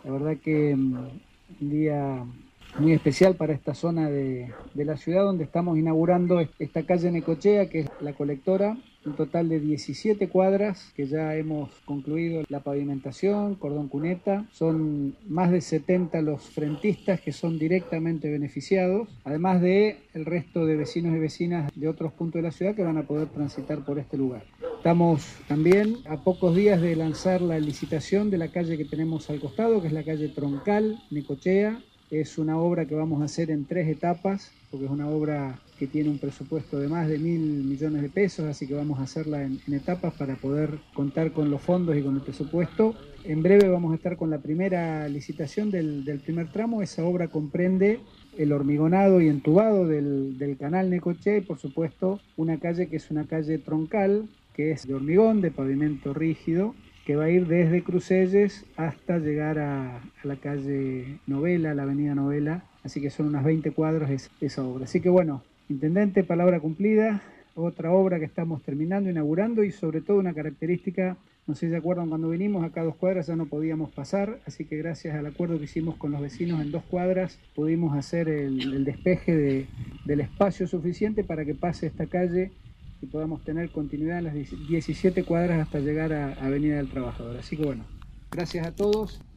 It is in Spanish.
La verdad que un día muy especial para esta zona de la ciudad donde estamos inaugurando esta calle Necochea, que es la colectora, un total de 17 cuadras que ya hemos concluido la pavimentación, cordón cuneta, son más de 70 los frentistas que son directamente beneficiados, además de el resto de vecinos y vecinas de otros puntos de la ciudad que van a poder transitar por este lugar. Estamos también a pocos días de lanzar la licitación de la calle que tenemos al costado, que es la calle Troncal, Necochea. Es una obra que vamos a hacer en 3 etapas, porque es una obra que tiene un presupuesto de más de 1.000 millones de pesos, así que vamos a hacerla en etapas para poder contar con los fondos y con el presupuesto. En breve vamos a estar con la primera licitación del primer tramo. Esa obra comprende el hormigonado y entubado del canal Necochea y, por supuesto, una calle que es una calle troncal, que es de hormigón, de pavimento rígido, que va a ir desde Crucelles hasta llegar a la calle Novela, la avenida Novela, así que son unas 20 cuadras esa obra. Así que bueno, intendente, palabra cumplida, otra obra que estamos terminando, inaugurando, y sobre todo una característica, no sé si se acuerdan cuando vinimos, acá a 2 cuadras ya no podíamos pasar, así que gracias al acuerdo que hicimos con los vecinos en 2 cuadras pudimos hacer el despeje del espacio suficiente para que pase esta calle y podamos tener continuidad en las 17 cuadras hasta llegar a Avenida del Trabajador. Así que bueno, gracias a todos.